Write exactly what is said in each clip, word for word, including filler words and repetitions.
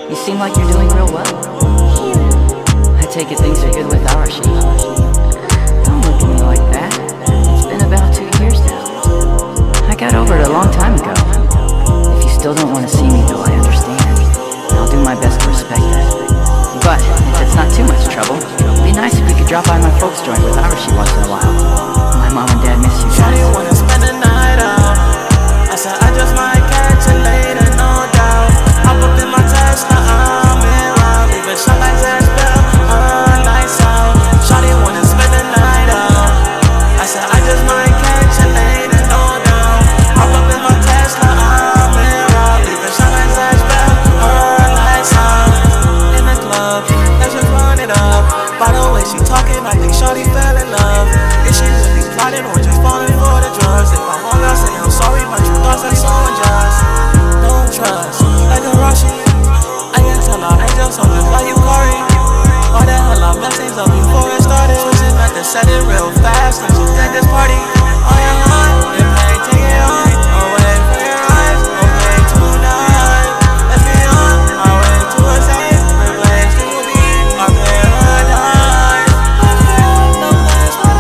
You seem like you're doing real well. I take it things are good with Arashi. Don't look at me like that. It's been about two years now. I got over it a long time ago. If you still don't want to see me though, I understand. I'll do my best to respect that. But if it's not too much trouble, it'd be nice if we could drop by my folks' joint with Arashi once in a while. My mom and dad miss you guys. Shawty wanna spend the night out. I said I just might catch you later, no doubt. Hop up in my Tesla, I'm in route. Leaving shot like that bell, uh, lights out. Shawty wanna spend the night out. I said I just might catch you later, no doubt. Hop up in my Tesla, I'm in route. Leaving shot like that bell, uh, lights out. In the club, let's just run it up. By the way she talking, I think shawty fell in love. Is she really plotting or just falling for the drugs? If I'm wrong, I'll say I'm sorry, but you thought that's so unjust. Don't trust, like a Rashi. I can tell our angels so just like you, Corey. Why the hell our blessings up before it started? Switching back to set it real fast, let's just get this party on your mind. If I ain't take it on, I'll wait for your eyes. Okay, tonight, let's be on our way to a safe place to be our paradise. No place for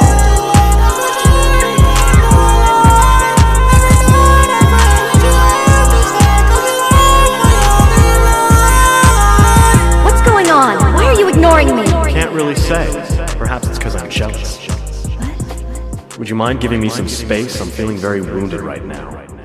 What's going on? Why are you ignoring me? Can't really say. Perhaps it's because I'm jealous. Would you mind giving me some space? I'm feeling very wounded right now.